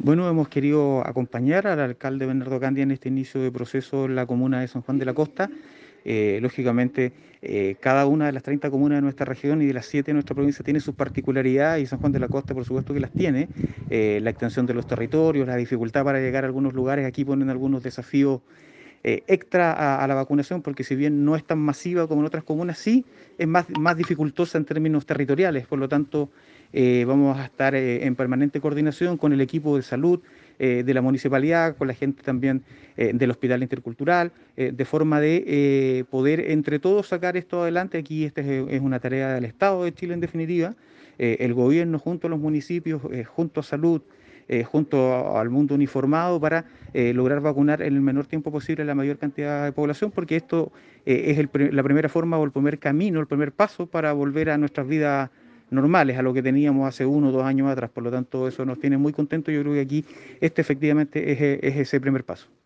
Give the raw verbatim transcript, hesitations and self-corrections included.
Bueno, hemos querido acompañar al alcalde Bernardo Candia en este inicio de proceso en la comuna de San Juan de la Costa. Eh, lógicamente, eh, cada una de las treinta comunas de nuestra región y de las siete de nuestra provincia tiene sus particularidades y San Juan de la Costa, por supuesto, que las tiene. Eh, la extensión de los territorios, la dificultad para llegar a algunos lugares, aquí ponen algunos desafíos eh, extra a, a la vacunación, porque si bien no es tan masiva como en otras comunas, sí es más, más dificultosa en términos territoriales. Por lo tanto, eh, vamos a estar eh, en permanente coordinación con el equipo de salud eh, de la municipalidad, con la gente también eh, del Hospital Intercultural, eh, de forma de eh, poder entre todos sacar esto adelante. Aquí esta es, es una tarea del Estado de Chile en definitiva. Eh, el gobierno junto a los municipios, eh, junto a salud, eh, junto a- al mundo uniformado para eh, lograr vacunar en el menor tiempo posible la mayor cantidad de población, porque esto eh, es el pri- la primera forma o el primer camino, el primer paso para volver a nuestras vidas normales, a lo que teníamos hace uno o dos años atrás. Por lo tanto, eso nos tiene muy contentos. Yo creo que aquí este efectivamente es, es ese primer paso.